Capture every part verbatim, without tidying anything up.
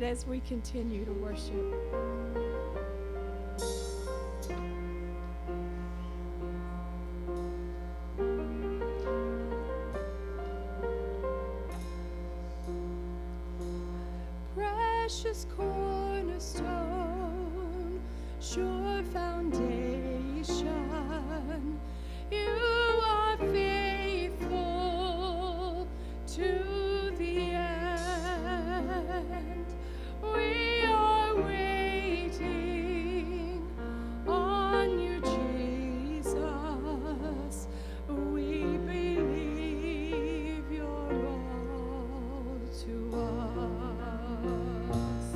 as we continue to worship. Precious cornerstone, sure foundation, you are faithful to the end. We are waiting on you, Jesus. We believe you're all to us.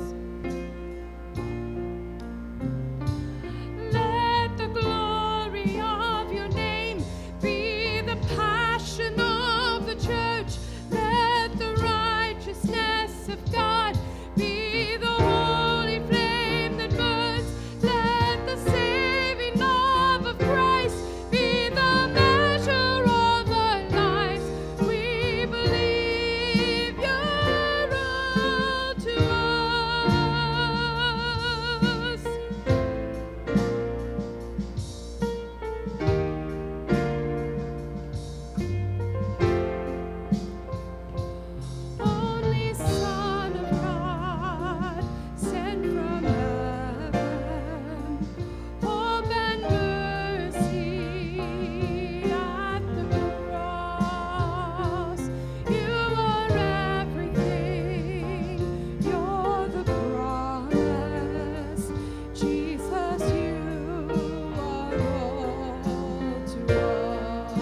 Let the glory of your name be the passion of the church. Let the righteousness of God be the holy flame that burns. Let the saving love of Christ be the measure of our lives. We believe you're all to us. Only Son of God, sent from heaven, hope and mercy at the cross. You are everything, you're the promise. Jesus, you are all to us.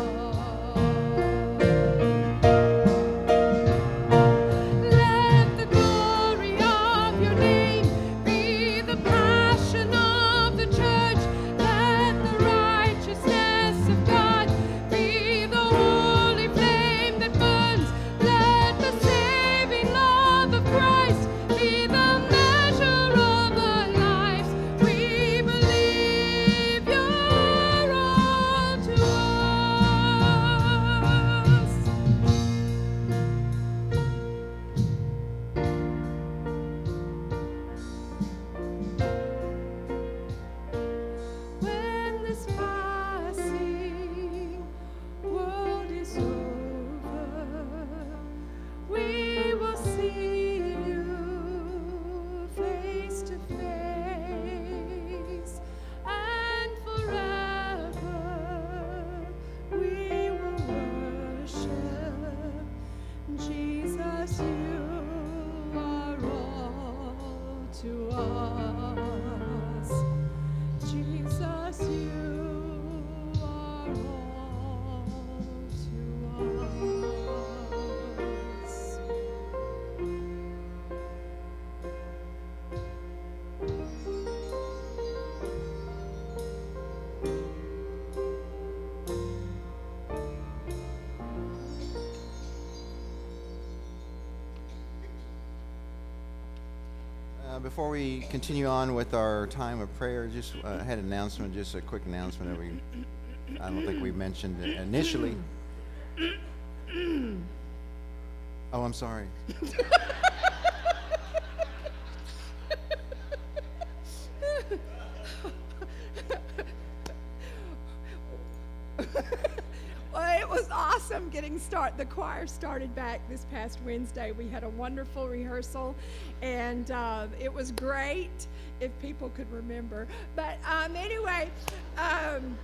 Let the glory of your name be the passion of the church. Let the righteousness of God be the holy flame that burns. Let the saving love of Christ be the measure of our lives. We believe you're all to us. When this passing world is over, we will see you face to face, and forever we will worship. Jesus, you are all to us. Jesus, you are all to us. Uh, Before we continue on with our time of prayer, just uh, had an announcement, just a quick announcement that we, I don't think we mentioned it initially. Oh, I'm sorry. Well, it was awesome getting start. The choir started back this past Wednesday. We had a wonderful rehearsal, and uh, it was great if people could remember. But um, anyway, um,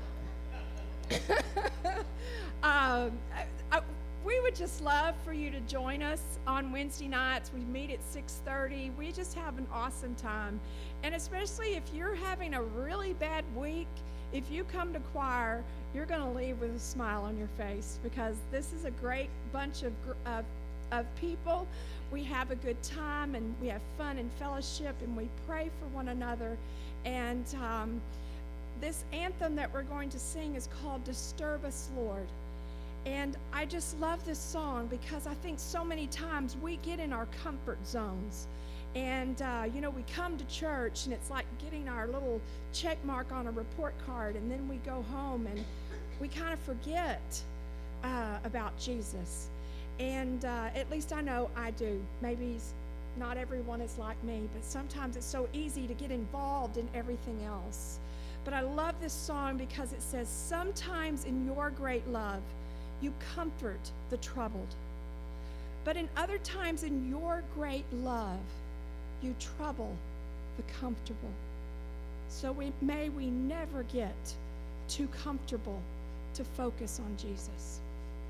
um, I, I, we would just love for you to join us on Wednesday nights. We meet at six thirty. We just have an awesome time, and especially if you're having a really bad week, if you come to choir, you're going to leave with a smile on your face, because this is a great bunch of, gr- of, of people. We have a good time, and we have fun and fellowship, and we pray for one another. And um, this anthem that we're going to sing is called Disturb Us, Lord. And I just love this song because I think so many times we get in our comfort zones. And, uh, you know, we come to church, and it's like getting our little check mark on a report card, and then we go home, and we kind of forget uh, about Jesus. And uh, at least I know I do. Maybe not everyone is like me, but sometimes it's so easy to get involved in everything else. But I love this song because it says, sometimes in your great love, you comfort the troubled. But in other times in your great love, you trouble the comfortable. So we, may we never get too comfortable to focus on Jesus.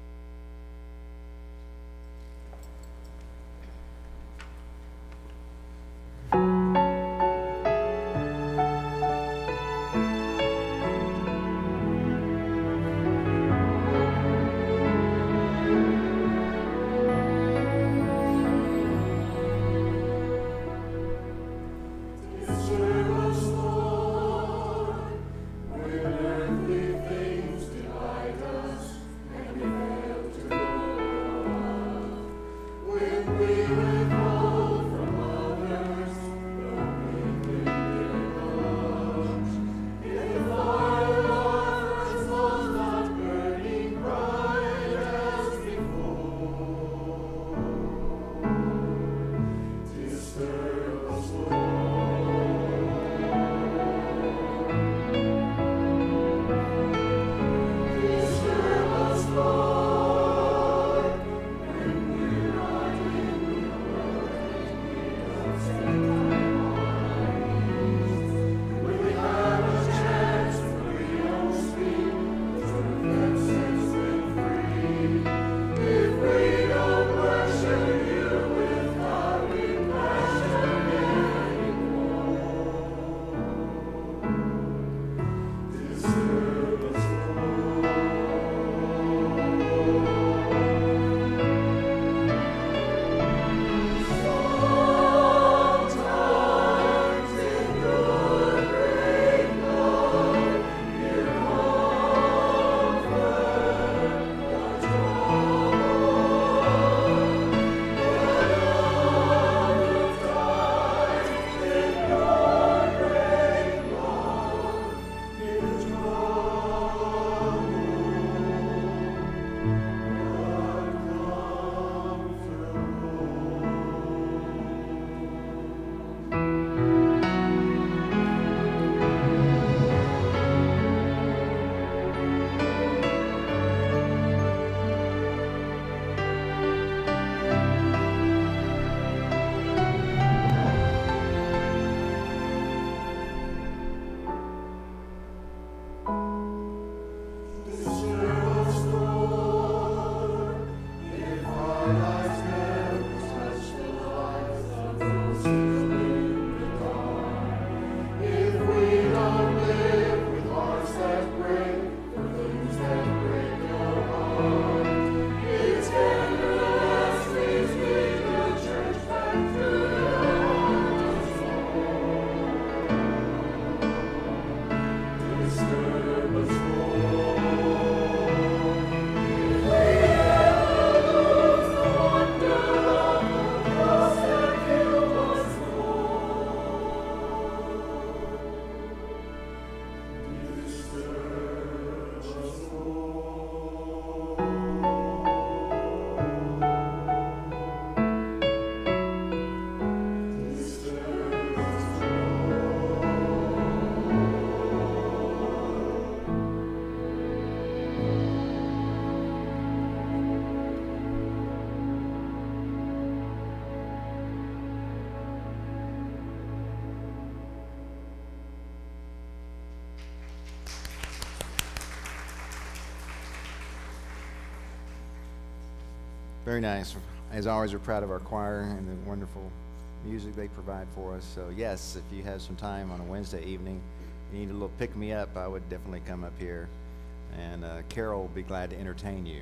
Very nice. As always, we're proud of our choir and the wonderful music they provide for us. So yes, if you have some time on a Wednesday evening, you need a little pick-me-up, I would definitely come up here. And uh, Carol will be glad to entertain you.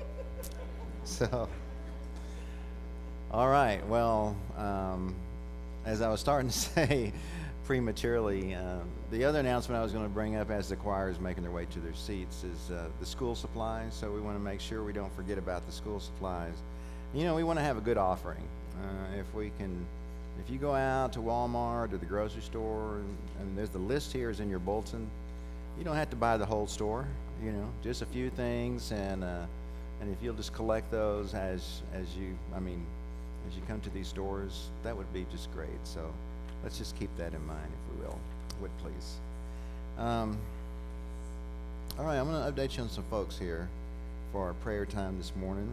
So, all right. Well, um, as I was starting to say prematurely, um, the other announcement I was going to bring up as the choir is making their way to their seats is uh, the school supplies. So we want to make sure we don't forget about the school supplies. You know, we want to have a good offering. Uh, if we can, if you go out to Walmart or the grocery store, and, and there's the list here is in your bulletin, you don't have to buy the whole store. You know, just a few things, and uh, and if you'll just collect those as as you, I mean, as you come to these doors, that would be just great. So let's just keep that in mind, if we will, would please. Um, all right, I'm going to update you on some folks here for our prayer time this morning.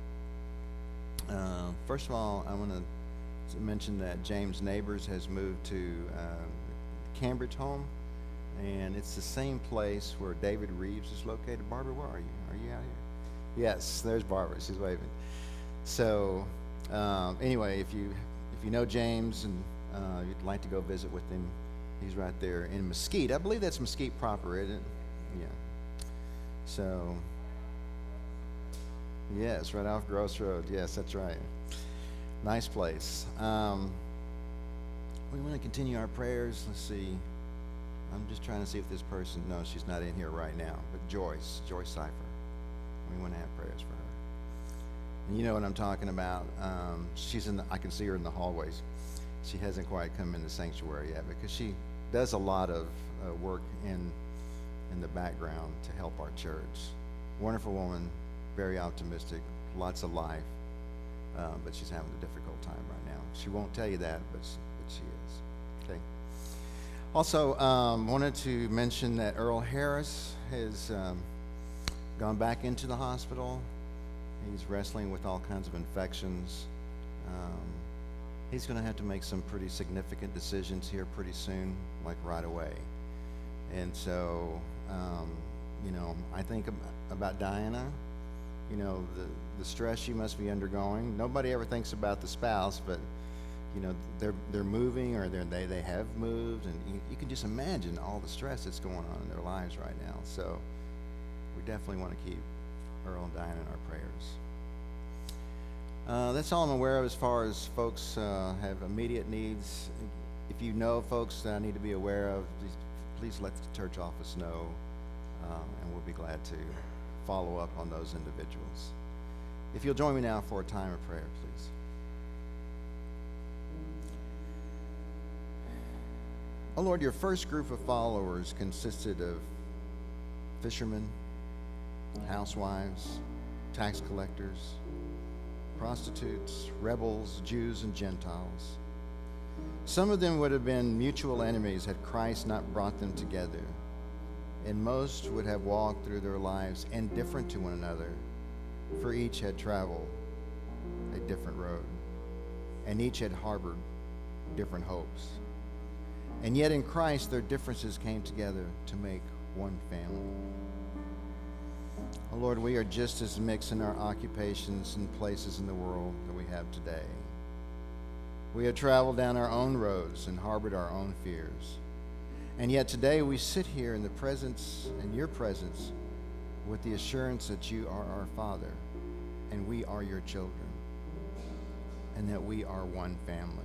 Uh, first of all, I want to mention that James Neighbors has moved to uh, Cambridge home, and it's the same place where David Reeves is located. Barbara, where are you? Are you out here? Yes, there's Barbara. She's waving. So um, anyway, if you if you know James and uh, you'd like to go visit with him, he's right there in Mesquite. I believe that's Mesquite proper, isn't it? Yeah. So yes, right off Gross Road. Yes, that's right. Nice place. Um, we want to continue our prayers. Let's see. I'm just trying to see if this person, no, she's not in here right now, but Joyce, Joyce Cipher. We want to have prayers for her. And you know what I'm talking about. Um, she's in the, I can see her in the hallways. She hasn't quite come in the sanctuary yet because she does a lot of uh, work in in the background to help our church. Wonderful woman, very optimistic, lots of life, uh, but she's having a difficult time right now. She won't tell you that, but she, but she is. Okay. Also, um, wanted to mention that Earl Harris has um, gone back into the hospital. He's wrestling with all kinds of infections. Um, he's going to have to make some pretty significant decisions here pretty soon, like right away. And so, um, you know, I think ab- about Diana, you know, the, the stress she must be undergoing. Nobody ever thinks about the spouse, but, you know, they're they're moving or they're, they they have moved, and you, you can just imagine all the stress that's going on in their lives right now. So we definitely want to keep Earl and Diana in our prayers. Uh, that's all I'm aware of as far as folks uh, have immediate needs. If you know folks that I need to be aware of, please, please let the church office know, uh, and we'll be glad to follow up on those individuals. If you'll join me now for a time of prayer, please. Oh Lord, your first group of followers consisted of fishermen, housewives, tax collectors, prostitutes, rebels, Jews, and Gentiles. Some of them would have been mutual enemies had Christ not brought them together, and most would have walked through their lives indifferent to one another, for each had traveled a different road, and each had harbored different hopes. And yet in Christ, their differences came together to make one family. Oh Lord, we are just as mixed in our occupations and places in the world that we have today. We have traveled down our own roads and harbored our own fears. And yet today we sit here in the presence, in your presence, with the assurance that you are our Father, and we are your children, and that we are one family.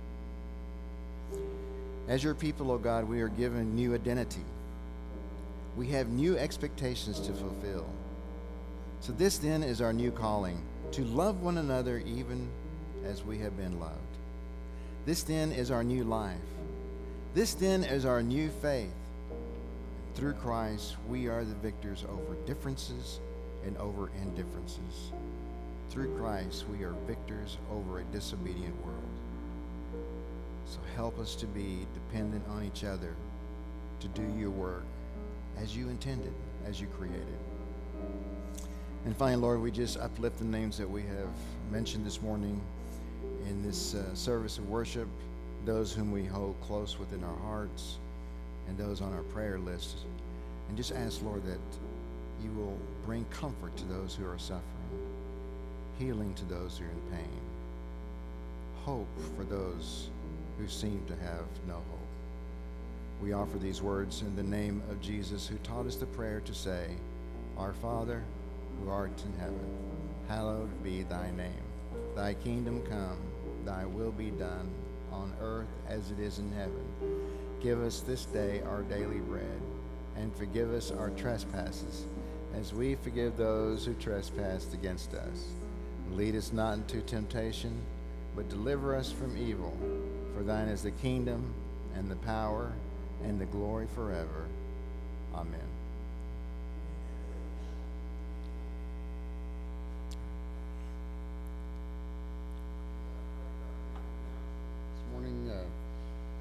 As your people, O God, we are given new identity. We have new expectations to fulfill. So this then is our new calling, to love one another even as we have been loved. This then is our new life. This then is our new faith. Through Christ, we are the victors over differences and over indifferences. Through Christ, we are victors over a disobedient world. So help us to be dependent on each other to do your work as you intended, as you created. And finally, Lord, we just uplift the names that we have mentioned this morning in this uh, service of worship, those whom we hold close within our hearts, and those on our prayer list. And just ask, Lord, that you will bring comfort to those who are suffering, healing to those who are in pain, hope for those who seem to have no hope. We offer these words in the name of Jesus, who taught us the prayer to say, Our Father, who art in heaven, hallowed be thy name. Thy kingdom come, thy will be done, on earth as it is in heaven. Give us this day our daily bread, and forgive us our trespasses, as we forgive those who trespass against us. Lead us not into temptation, but deliver us from evil. For thine is the kingdom, and the power, and the glory forever. Amen.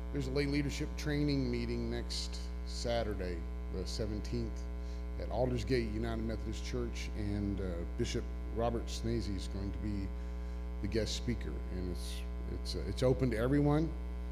There's a lay leadership training meeting next Saturday, the seventeenth, at Aldersgate United Methodist Church, and uh, Bishop Robert Snazy is going to be the guest speaker, and it's it's uh, it's open to everyone,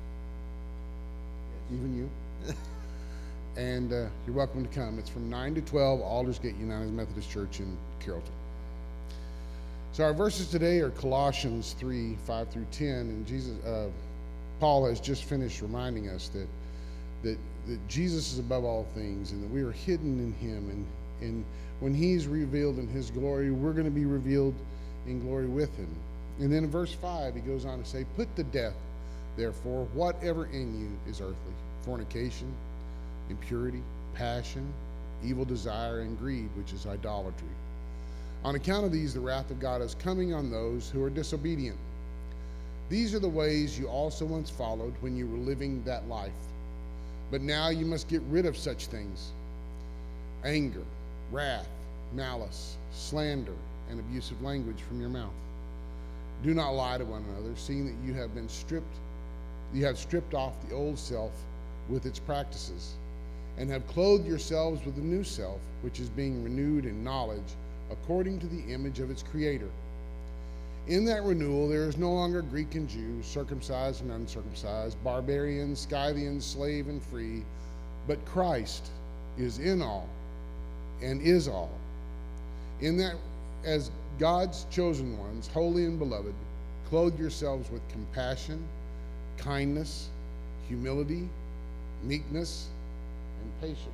even you. And uh, you're welcome to come. It's from nine to twelve, Aldersgate United Methodist Church in Carrollton. So our verses today are Colossians three, five through ten, and Jesus, uh, Paul has just finished reminding us that, that that Jesus is above all things, and that we are hidden in him, and, and when he's revealed in his glory, we're going to be revealed in glory with him. And then in verse five, he goes on to say, put to death, therefore, whatever in you is earthly, fornication, impurity, passion, evil desire, and greed, which is idolatry. On account of these, the wrath of God is coming on those who are disobedient. These are the ways you also once followed when you were living that life. But now you must get rid of such things: anger, wrath, malice, slander, and abusive language from your mouth. Do not lie to one another, seeing that you have been stripped, you have stripped off the old self with its practices, and have clothed yourselves with the new self, which is being renewed in knowledge according to the image of its creator. In that renewal, there is no longer Greek and Jew, circumcised and uncircumcised, barbarian, Scythian, slave and free, but Christ is in all and is all. In that, as God's chosen ones, holy and beloved, clothe yourselves with compassion, kindness, humility, meekness, and patience.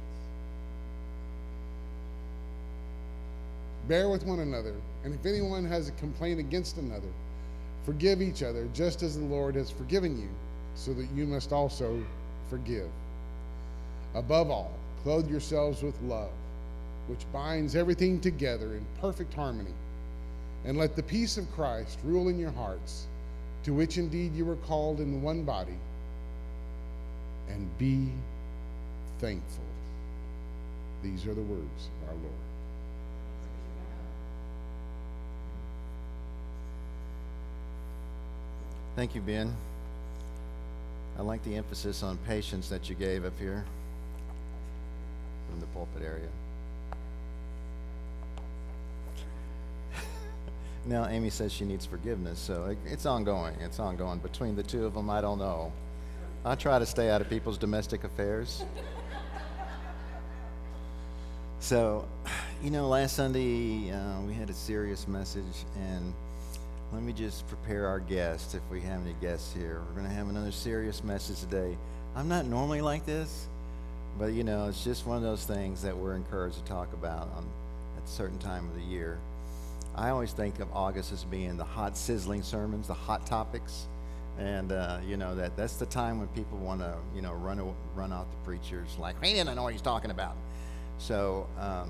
Bear with one another, and if anyone has a complaint against another, forgive each other, just as the Lord has forgiven you, so that you must also forgive. Above all, clothe yourselves with love, which binds everything together in perfect harmony. And let the peace of Christ rule in your hearts, to which indeed you were called in one body, and be thankful. These are the words of our Lord. Thank you, Ben. I like the emphasis on patience that you gave up here from the pulpit area. Now, Amy says she needs forgiveness, so it, it's ongoing. It's ongoing. Between the two of them, I don't know. I try to stay out of people's domestic affairs. So, you know, last Sunday uh, we had a serious message, and let me just prepare our guests, if we have any guests here. We're going to have another serious message today. I'm not normally like this, but, you know, it's just one of those things that we're encouraged to talk about on, at a certain time of the year. I always think of August as being the hot, sizzling sermons, the hot topics. And, uh, you know, that that's the time when people want to, you know, run run out the preachers like, he didn't know what he's talking about. So um,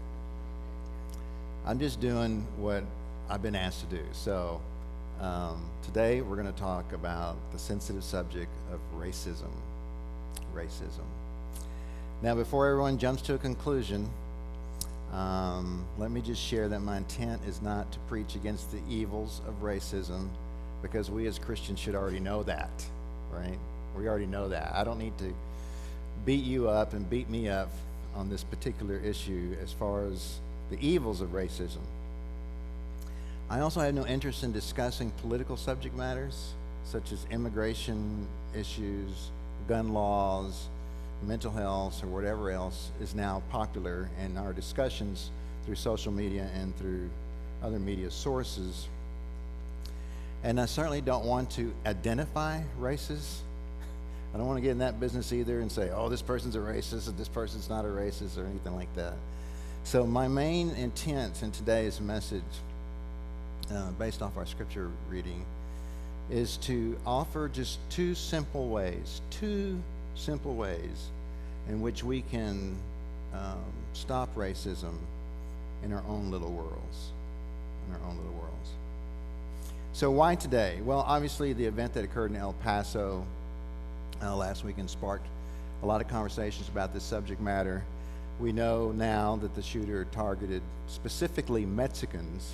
I'm just doing what I've been asked to do. So um, today we're going to talk about the sensitive subject of racism. Racism. Now, before everyone jumps to a conclusion, um, let me just share that my intent is not to preach against the evils of racism, because we as Christians should already know that, right? We already know that. I don't need to beat you up and beat me up on this particular issue as far as the evils of racism. I also have no interest in discussing political subject matters such as immigration issues, gun laws, mental health, or whatever else is now popular in our discussions through social media and through other media sources. And I certainly don't want to identify races. I don't want to get in that business either and say, oh, this person's a racist and this person's not a racist or anything like that. So my main intent in today's message, uh, based off our scripture reading, is to offer just two simple ways, two simple ways in which we can um, stop racism in our own little worlds, in our own little worlds. So why today? Well, obviously the event that occurred in El Paso uh, last weekend sparked a lot of conversations about this subject matter. We know now that the shooter targeted specifically Mexicans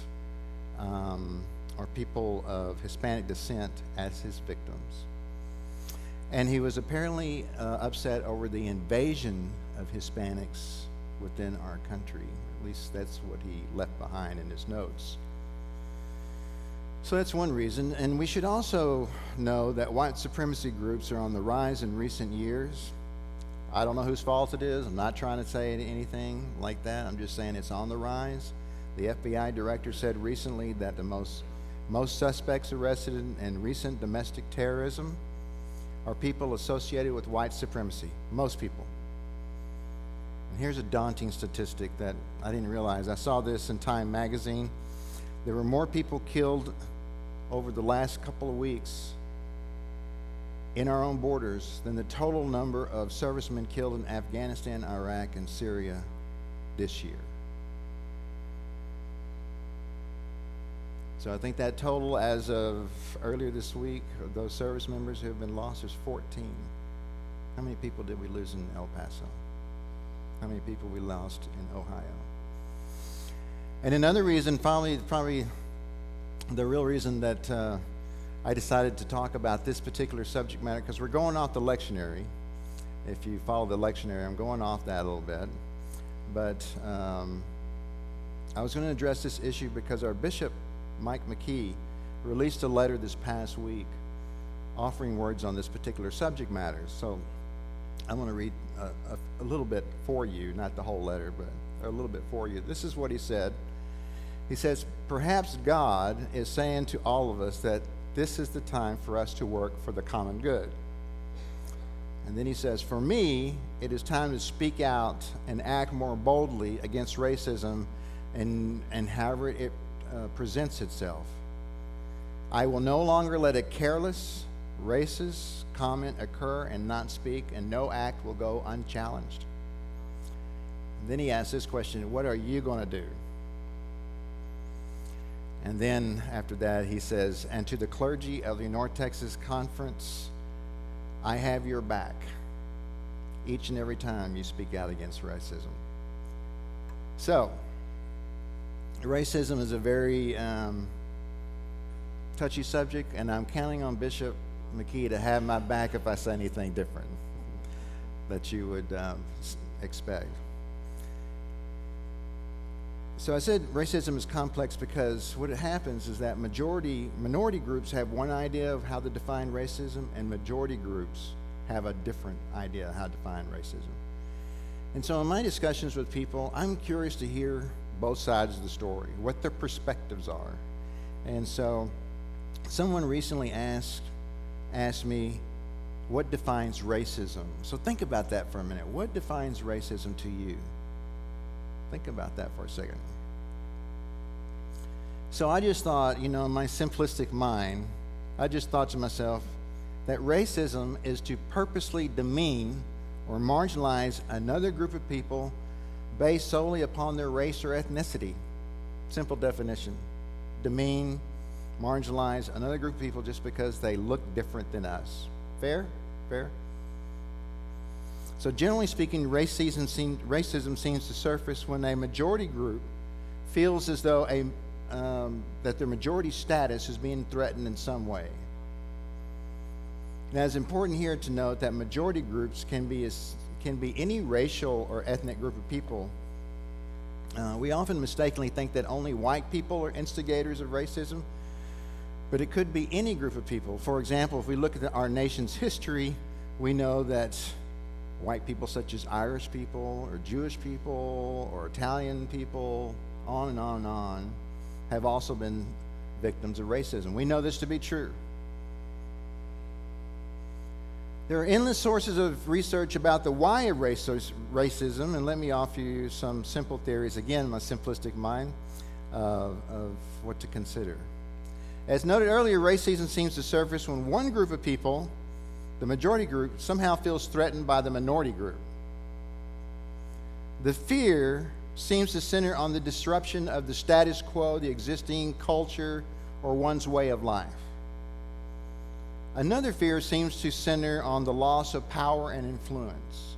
um, or people of Hispanic descent as his victims. And he was apparently uh, upset over the invasion of Hispanics within our country. At least that's what he left behind in his notes. So that's one reason. And we should also know that white supremacy groups are on the rise in recent years. I don't know whose fault it is. I'm not trying to say anything like that. I'm just saying it's on the rise. The F B I director said recently that the most, most suspects arrested in, in recent domestic terrorism are people associated with white supremacy. Most people. And here's a daunting statistic that I didn't realize. I saw this in Time magazine. There were more people killed over the last couple of weeks in our own borders than the total number of servicemen killed in Afghanistan, Iraq, and Syria this year. So I think that total as of earlier this week of those service members who have been lost is fourteen. How many people did we lose in El Paso? How many people we lost in Ohio? And another reason, probably, probably the real reason that uh, I decided to talk about this particular subject matter, because we're going off the lectionary. If you follow the lectionary, I'm going off that a little bit. But um, I was going to address this issue because our bishop, Mike McKee, released a letter this past week offering words on this particular subject matter. So I want to read a, a, a little bit for you, not the whole letter, but a little bit for you. This is what he said. He says, perhaps God is saying to all of us that this is the time for us to work for the common good. And then he says, for me, it is time to speak out and act more boldly against racism and, and however it uh, presents itself. I will no longer let a careless, racist comment occur and not speak, and no act will go unchallenged. And then he asks this question, what are you going to do? And then after that he says, and to the clergy of the North Texas Conference, I have your back each and every time you speak out against racism. So, racism is a very um, touchy subject, and I'm counting on Bishop McKee to have my back if I say anything different that you would um, expect. So I said racism is complex because what happens is that majority, minority groups have one idea of how to define racism, and majority groups have a different idea of how to define racism. And so in my discussions with people, I'm curious to hear both sides of the story, what their perspectives are. And so someone recently asked, asked me, what defines racism? So think about that for a minute. What defines racism to you? Think about that for a second. So I just thought, you know, in my simplistic mind, I just thought to myself that racism is to purposely demean or marginalize another group of people based solely upon their race or ethnicity. Simple definition. Demean, marginalize another group of people just because they look different than us. Fair? Fair? So generally speaking, racism, seem, racism seems to surface when a majority group feels as though a, um, that their majority status is being threatened in some way. Now, it's important here to note that majority groups can be, as, can be any racial or ethnic group of people. Uh, we often mistakenly think that only white people are instigators of racism, but it could be any group of people. For example, if we look at the, our nation's history, we know that white people such as Irish people or Jewish people or Italian people, on and on and on, have also been victims of racism. We know this to be true. There are endless sources of research about the why of racism, and let me offer you some simple theories, again, my simplistic mind, uh, of what to consider. As noted earlier, racism seems to surface when one group of people, the majority group, somehow feels threatened by the minority group. The fear seems to center on the disruption of the status quo, the existing culture, or one's way of life. Another fear seems to center on the loss of power and influence.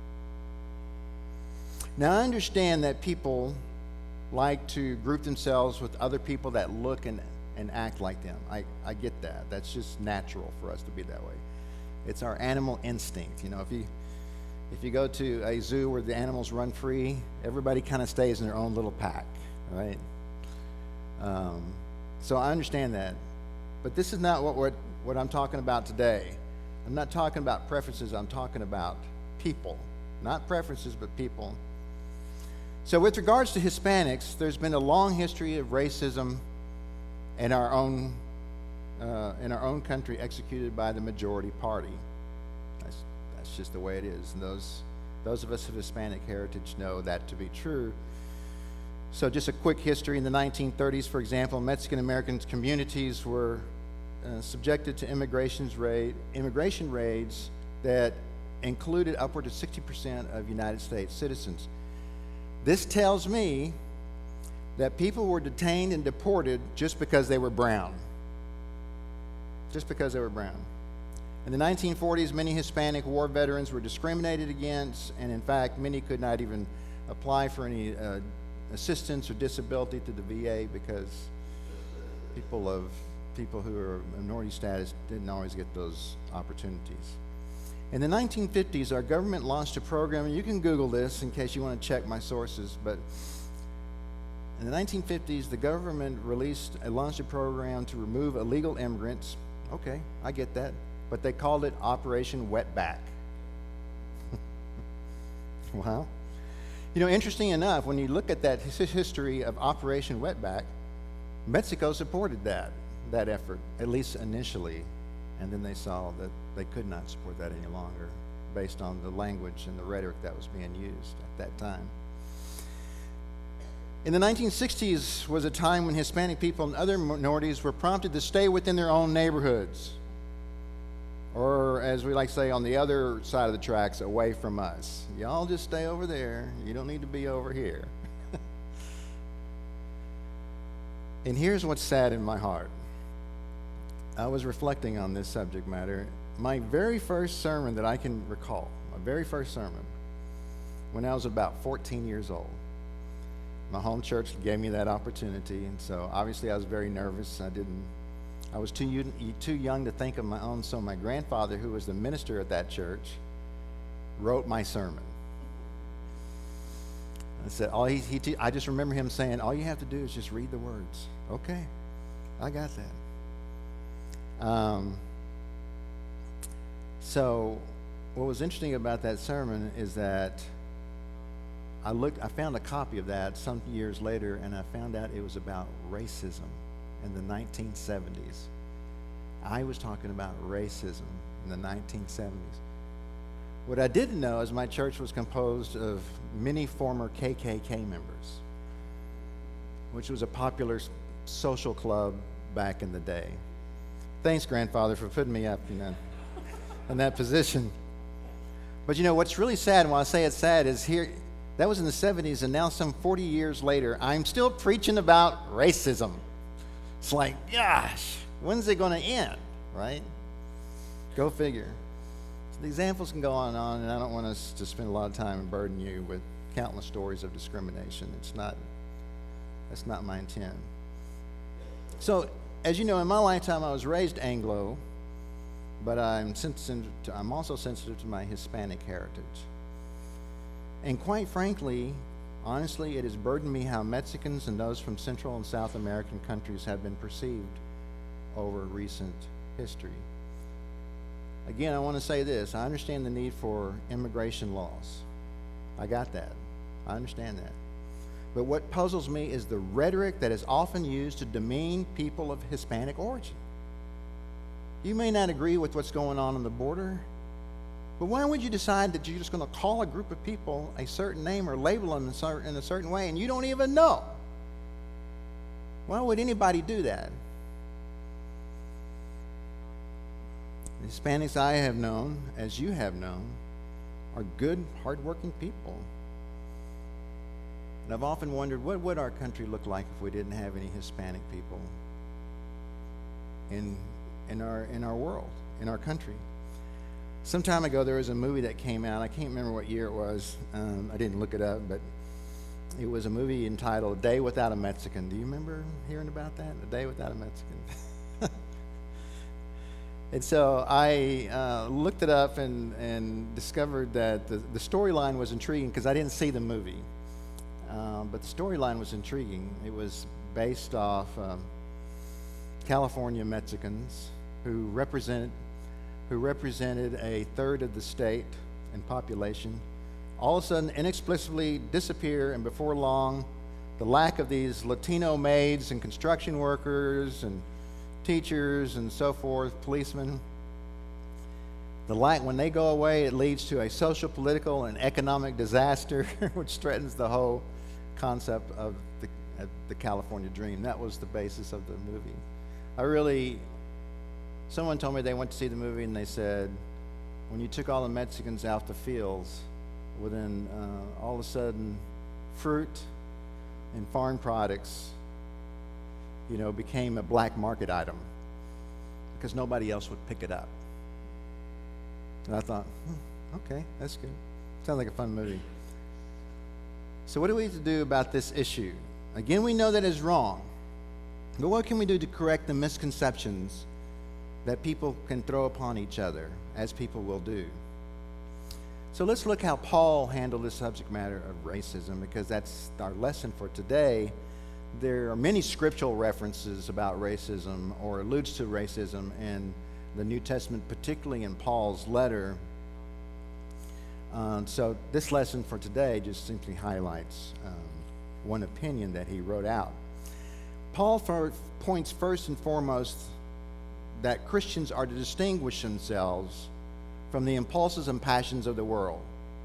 Now, I understand that people like to group themselves with other people that look and, and act like them. I, I get that. That's just natural for us to be that way. It's our animal instinct. You know, if you if you go to a zoo where the animals run free, everybody kind of stays in their own little pack, right? Um, so I understand that. But this is not what, what, what I'm talking about today. I'm not talking about preferences. I'm talking about people. Not preferences, but people. So with regards to Hispanics, there's been a long history of racism in our own, uh, in our own country executed by the majority party. That's, that's just the way it is. And those, those of us of Hispanic heritage know that to be true. So just a quick history. In the nineteen thirties, for example, Mexican-American communities were uh, subjected to immigrations raid, immigration raids that included upward of sixty percent of United States citizens. This tells me that people were detained and deported just because they were brown. Just because they were brown. In the nineteen forties, many Hispanic war veterans were discriminated against, and in fact, many could not even apply for any uh, assistance or disability to the V A because people of people who are minority status didn't always get those opportunities. In the nineteen fifties, our government launched a program, and you can Google this in case you want to check my sources, but in the nineteen fifties, the government released, uh, launched a program to remove illegal immigrants. Okay, I get that, but they called it Operation Wetback. Wow. You know, interesting enough, when you look at that history of Operation Wetback, Mexico supported that, that effort, at least initially, and then they saw that they could not support that any longer based on the language and the rhetoric that was being used at that time. In the nineteen sixties was a time when Hispanic people and other minorities were prompted to stay within their own neighborhoods, or as we like to say on the other side of the tracks, away from us. Y'all just stay over there. You don't need to be over here. And here's what's sad in my heart. I was reflecting on this subject matter. My very first sermon that I can recall, my very first sermon, when I was about fourteen years old. My home church gave me that opportunity, and so obviously I was very nervous. I didn't, I was too, too young to think of my own, so my grandfather, who was the minister at that church, wrote my sermon. I said, all he, he I just remember him saying, all you have to do is just read the words. Okay, I got that. Um, so what was interesting about that sermon is that I looked, I found a copy of that some years later, and I found out it was about racism in the nineteen seventies. I was talking about racism in the nineteen seventies. What I didn't know is my church was composed of many former K K K members, which was a popular social club back in the day. Thanks, grandfather, for putting me up in that, in that position. But you know, what's really sad, and when I say it's sad, is here, that was in the seventies, and now some forty years later, I'm still preaching about racism. It's like, gosh, when's it going to end, right? Go figure. So the examples can go on and on, and I don't want us to spend a lot of time and burden you with countless stories of discrimination. It's not, that's not my intent. So, as you know, in my lifetime, I was raised Anglo, but I'm sensitive to, I'm also sensitive to my Hispanic heritage. And quite frankly, honestly, it has burdened me how Mexicans and those from Central and South American countries have been perceived over recent history. Again, I want to say this. I understand the need for immigration laws. I got that. I understand that. But what puzzles me is the rhetoric that is often used to demean people of Hispanic origin. You may not agree with what's going on on the border, but why would you decide that you're just going to call a group of people a certain name or label them in a certain way and you don't even know? Why would anybody do that? The Hispanics I have known, as you have known, are good, hardworking people. And I've often wondered, what would our country look like if we didn't have any Hispanic people in, in, our, in our world, in our country? Some time ago, there was a movie that came out. I can't remember what year it was. Um, I didn't look it up, but it was a movie entitled A Day Without a Mexican. Do you remember hearing about that? A Day Without a Mexican. And so I uh, looked it up and, and discovered that the, the storyline was intriguing because I didn't see the movie. Um, but the storyline was intriguing. It was based off um, California Mexicans who represented, who represented a third of the state in population, all of a sudden inexplicably disappear, and before long, the lack of these Latino maids and construction workers and teachers and so forth, policemen, the lack, when they go away, it leads to a social, political, and economic disaster, which threatens the whole concept of the, of the California dream. That was the basis of the movie. I really, someone told me they went to see the movie and they said, when you took all the Mexicans out the fields, well then uh, all of a sudden fruit and farm products, you know, became a black market item because nobody else would pick it up. And I thought, hmm, okay, that's good. Sounds like a fun movie. So what do we have to do about this issue? Again, we know that is wrong. But what can we do to correct the misconceptions that people can throw upon each other, as people will do? So let's look how Paul handled the subject matter of racism, because that's our lesson for today. There are many scriptural references about racism or alludes to racism in the New Testament, particularly in Paul's letter. Um, so this lesson for today just simply highlights um, one opinion that he wrote out. Paul for, points first and foremost that Christians are to distinguish themselves from the impulses and passions of the world.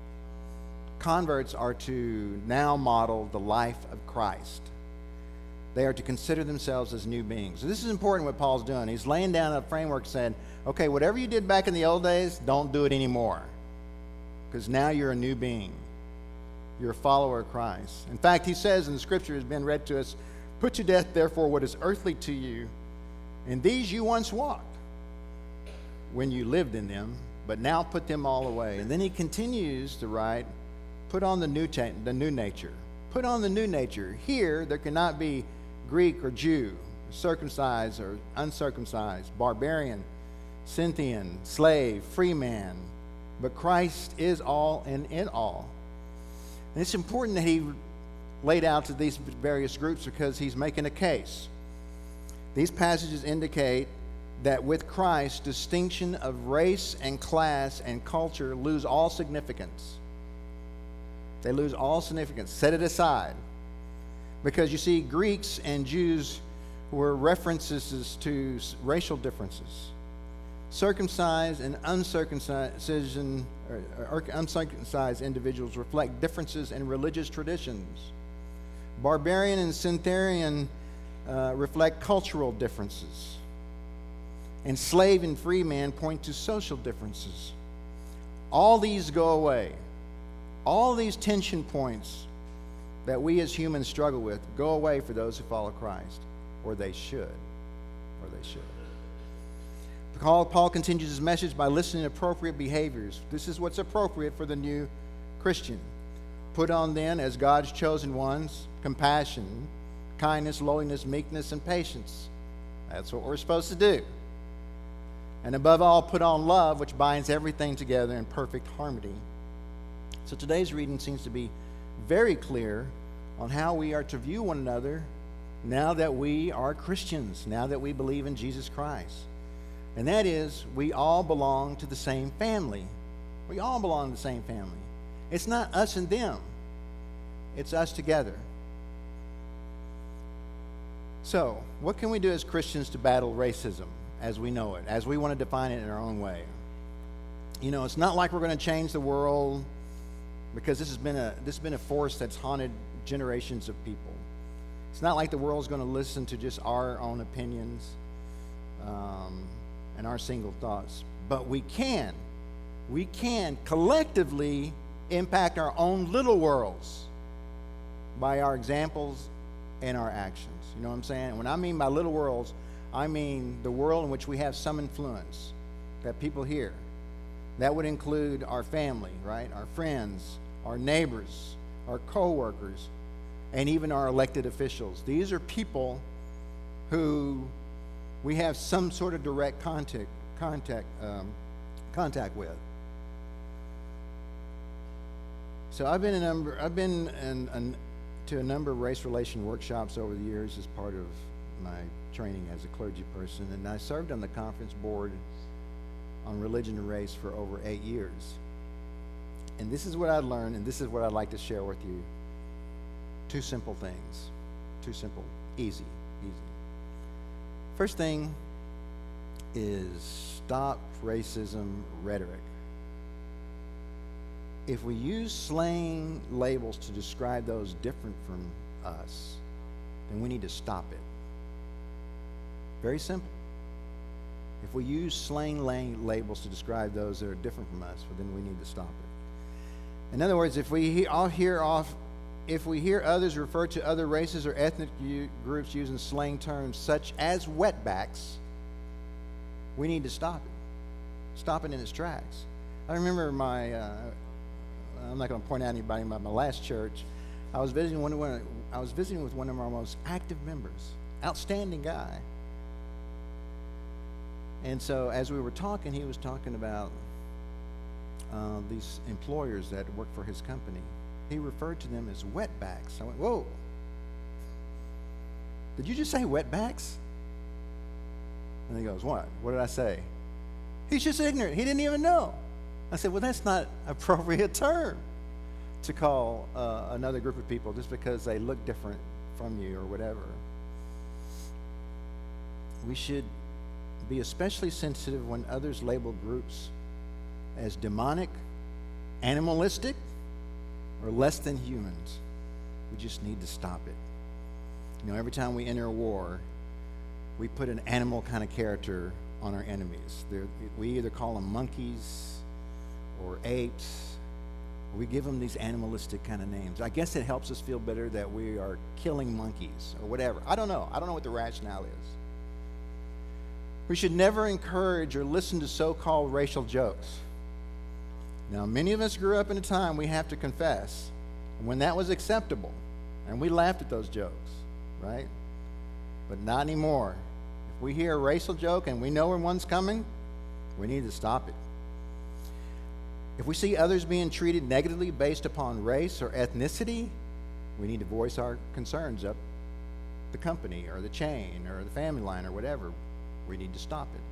Converts are to now model the life of Christ. They are to consider themselves as new beings. So this is important what Paul's doing. He's laying down a framework saying, okay, whatever you did back in the old days, don't do it anymore. Because now you're a new being. You're a follower of Christ. In fact, he says in the scripture has been read to us, put to death, therefore, what is earthly to you. In these you once walked when you lived in them, but now put them all away. And then he continues to write, put on the new, ta- the new nature. Put on the new nature. Here, there cannot be Greek or Jew, circumcised or uncircumcised, barbarian, Scythian, slave, free man, but Christ is all and in all. And it's important that he laid out to these various groups because he's making a case. These passages indicate that with Christ, distinction of race and class and culture lose all significance. They lose all significance. Set it aside. Because you see, Greeks and Jews were references to racial differences. Circumcised and uncircumcised, or, or uncircumcised individuals reflect differences in religious traditions. Barbarian and Scythian uh, reflect cultural differences. And slave and free man point to social differences. All these go away. All these tension points that we as humans struggle with go away for those who follow Christ, or they should, or they should. Paul, Paul continues his message by listing appropriate behaviors. This is what's appropriate for the new Christian. Put on then, as God's chosen ones, compassion, kindness, lowliness, meekness, and patience. That's what we're supposed to do. And above all, put on love, which binds everything together in perfect harmony. So today's reading seems to be very clear on how we are to view one another now that we are Christians, now that we believe in Jesus Christ. And that is, we all belong to the same family. We all belong to the same family. It's not us and them. It's us together. So, what can we do as Christians to battle racism as we know it, as we want to define it in our own way? You know, it's not like we're going to change the world, because this has been a this has been a force that's haunted generations of people. It's not like the world's going to listen to just our own opinions um, and our single thoughts. But we can, we can collectively impact our own little worlds by our examples and our actions. You know what I'm saying? When I mean by little worlds, I mean the world in which we have some influence that people hear. That would include our family, right? Our friends, our neighbors, our co-workers, and even our elected officials. These are people who we have some sort of direct contact, contact, um, contact with. So I've been a number, I've been in, in, to a number of race relation workshops over the years as part of my training as a clergy person, and I served on the conference board on religion and race for over eight years. And this is what I learned, and this is what I'd like to share with you. Two simple things. Two simple, easy, easy. First thing is stop racism rhetoric. If we use slang labels to describe those different from us, then we need to stop it. Very simple. If we use slang lang- labels to describe those that are different from us, well, then we need to stop it. In other words, if we he- all hear off, if we hear others refer to other races or ethnic u- groups using slang terms such as wetbacks, we need to stop it. Stop it in its tracks. I remember my, uh, I'm not going to point out anybody, but my last church, I was visiting one of one, I was visiting with one of our most active members, outstanding guy. And so as we were talking, he was talking about uh, these employers that work for his company. He referred to them as wetbacks. I went, whoa. Did you just say wetbacks? And he goes, what? What did I say? He's just ignorant. He didn't even know. I said, well, that's not an appropriate term to call uh, another group of people just because they look different from you or whatever. We should be especially sensitive when others label groups as demonic, animalistic, or less than humans. We just need to stop it. You know, every time we enter a war, we put an animal kind of character on our enemies. They're, we either call them monkeys or apes, or we give them these animalistic kind of names. I guess it helps us feel better that we are killing monkeys or whatever. I don't know. I don't know what the rationale is. We should never encourage or listen to so-called racial jokes. Now, many of us grew up in a time, we have to confess, when that was acceptable, and we laughed at those jokes, right? But not anymore. If we hear a racial joke and we know when one's coming, we need to stop it. If we see others being treated negatively based upon race or ethnicity, we need to voice our concerns up the company or the chain or the family line or whatever. We need to stop it.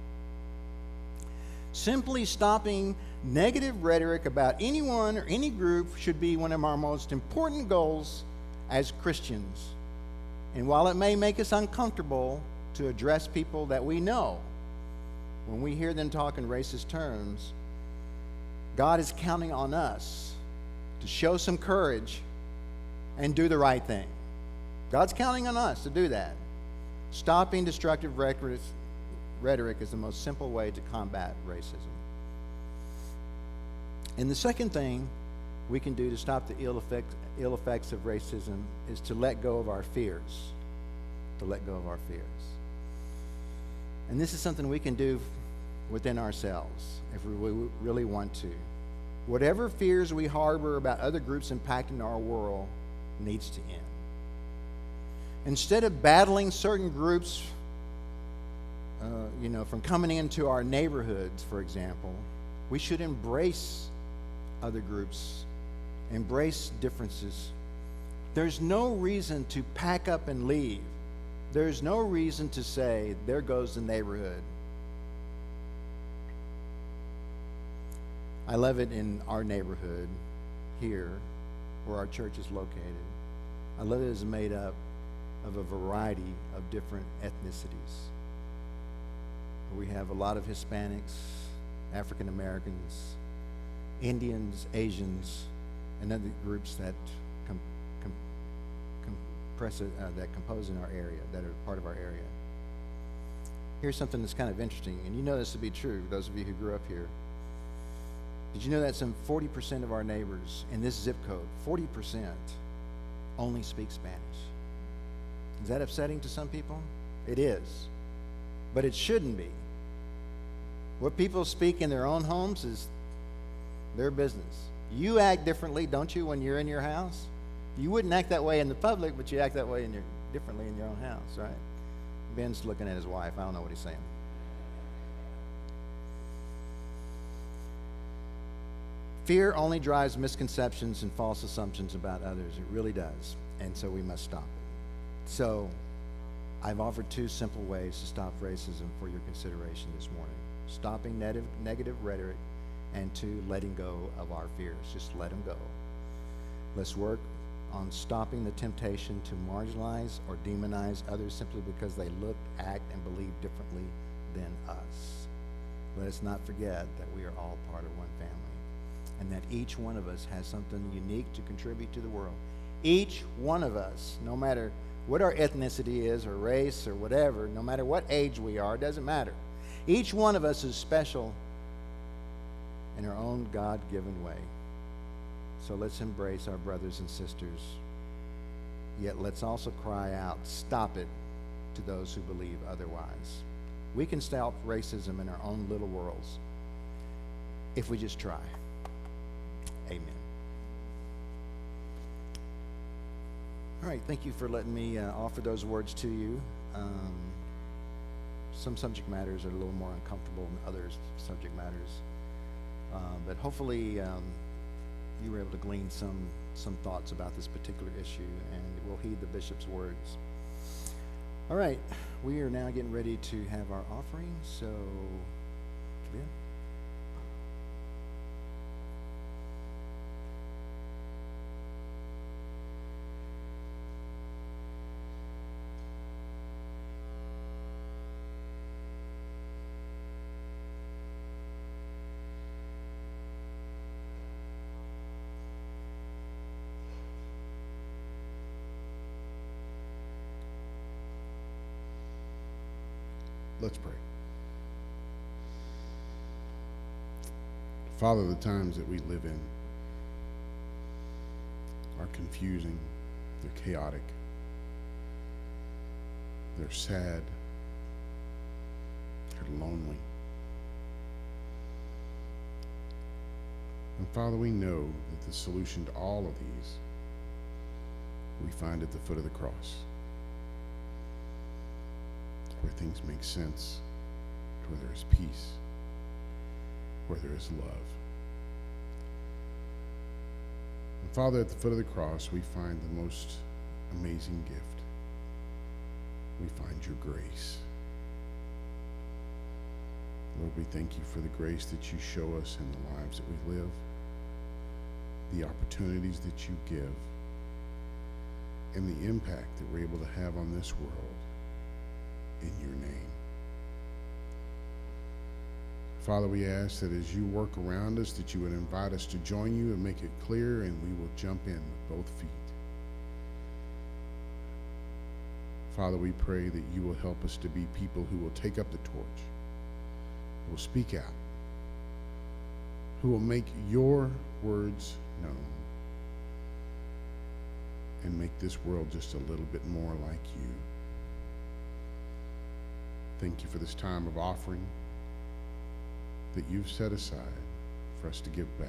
Simply stopping negative rhetoric about anyone or any group should be one of our most important goals as Christians. And while it may make us uncomfortable to address people that we know, when we hear them talk in racist terms, God is counting on us to show some courage and do the right thing. God's counting on us to do that. Stopping destructive rhetoric Rhetoric is the most simple way to combat racism. And the second thing we can do to stop the ill effects, ill effects of racism is to let go of our fears. To let go of our fears. And this is something we can do within ourselves if we really want to. Whatever fears we harbor about other groups impacting our world needs to end. Instead of battling certain groups Uh, you know, from coming into our neighborhoods, for example, we should embrace other groups, embrace differences. There's no reason to pack up and leave. There's no reason to say, there goes the neighborhood. I love it in our neighborhood here, where our church is located. I love it as made up of a variety of different ethnicities. We have a lot of Hispanics, African Americans, Indians, Asians, and other groups that com, com, compress it, uh, that compose in our area, that are part of our area. Here's something that's kind of interesting, and you know this to be true, those of you who grew up here. Did you know that some forty percent of our neighbors in this zip code, forty percent, only speak Spanish? Is that upsetting to some people? It is. But it shouldn't be. What people speak in their own homes is their business. You act differently, don't you, when you're in your house? You wouldn't act that way in the public, but you act that way in your, differently in your own house, right? Ben's looking at his wife. I don't know what he's saying. Fear only drives misconceptions and false assumptions about others. It really does. And so we must stop it. So I've offered two simple ways to stop racism for your consideration this morning. Stopping negative, negative rhetoric, and two, letting go of our fears. Just let them go. Let's work on stopping the temptation to marginalize or demonize others simply because they look, act, and believe differently than us. Let us not forget that we are all part of one family, and that each one of us has something unique to contribute to the world. Each one of us, no matter what our ethnicity is or race or whatever, no matter what age we are, it doesn't matter. Each one of us is special in our own God-given way. So let's embrace our brothers and sisters, yet let's also cry out, stop it, to those who believe otherwise. We can stop racism in our own little worlds if we just try. Amen. All right, thank you for letting me uh, offer those words to you. Um, some subject matters are a little more uncomfortable than other subject matters, uh, but hopefully um, you were able to glean some some thoughts about this particular issue, and we'll heed the bishop's words. All right, we are now getting ready to have our offering, so yeah. Let's pray. Father, the times that we live in are confusing, they're chaotic, they're sad, they're lonely. And Father, we know that the solution to all of these we find at the foot of the cross, where things make sense, where there is peace, where there is love. And Father, at the foot of the cross, we find the most amazing gift. We find your grace. Lord, we thank you for the grace that you show us in the lives that we live, the opportunities that you give, and the impact that we're able to have on this world in your name. Father, we ask that as you work around us, that you would invite us to join you and make it clear, and we will jump in with both feet. Father, we pray that you will help us to be people who will take up the torch, who will speak out, who will make your words known, and make this world just a little bit more like you. Thank you for this time of offering that you've set aside for us to give back.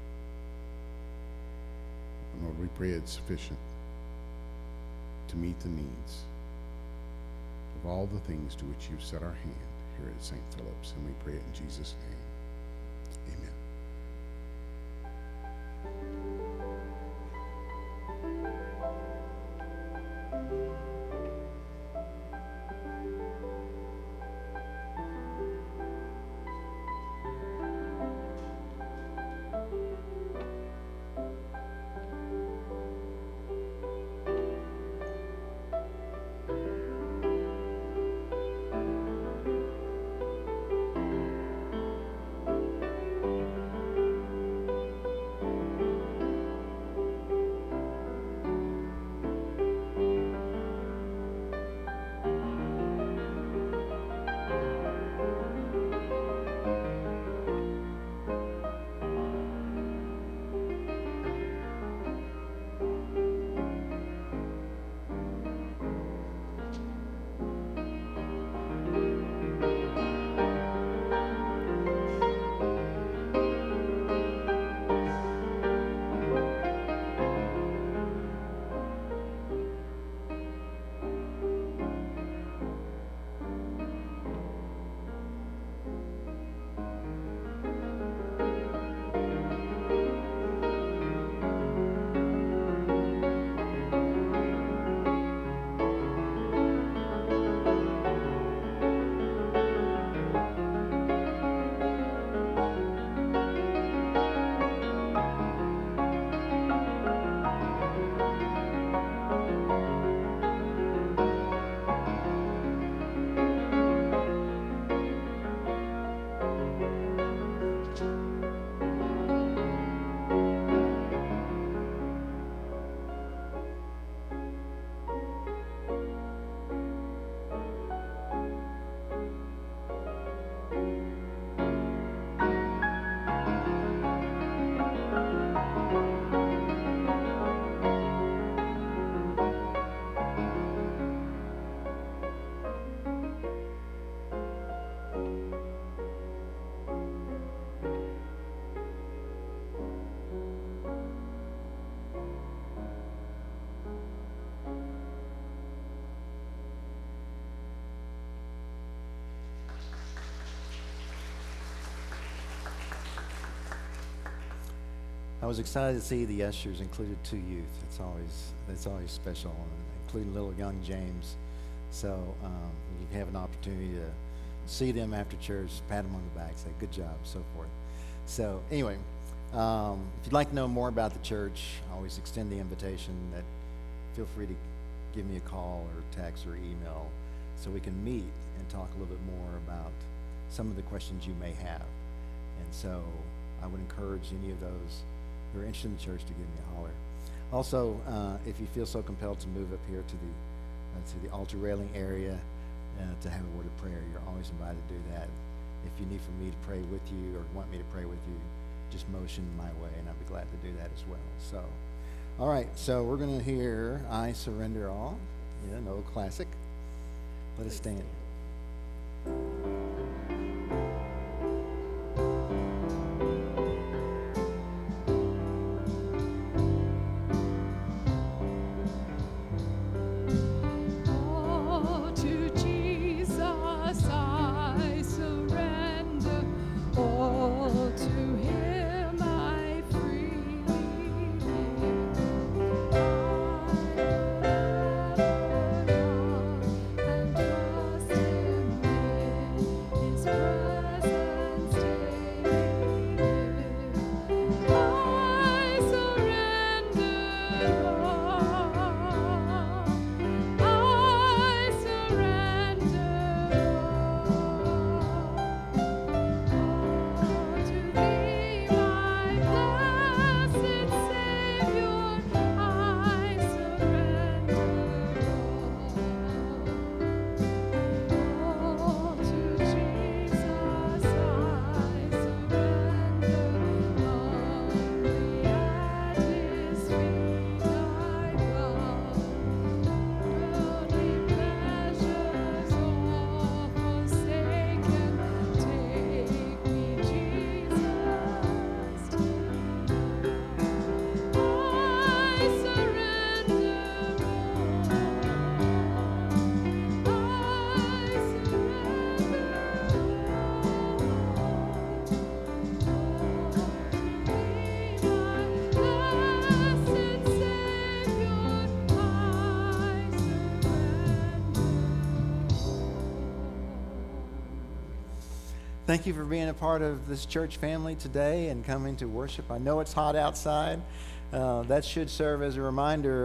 And Lord, we pray it's sufficient to meet the needs of all the things to which you've set our hand here at Saint Philip's, and we pray it in Jesus' name. Amen. I was excited to see the ushers included two youth. It's always it's always special, including little young James. So um, you have an opportunity to see them after church, pat them on the back, say good job, so forth. So anyway, um, if you'd like to know more about the church, I always extend the invitation that feel free to give me a call or text or email so we can meet and talk a little bit more about some of the questions you may have. And so I would encourage any of those who are interested in the church to give me a holler. Also, uh, if you feel so compelled to move up here to the uh, to the altar railing area uh, to have a word of prayer, you're always invited to do that. If you need for me to pray with you or want me to pray with you, just motion my way, and I'd be glad to do that as well. So, all right, so we're going to hear I Surrender All, yeah, an old classic. Let us stand. Thank you for being a part of this church family today and coming to worship. I know it's hot outside. Uh, that should serve as a reminder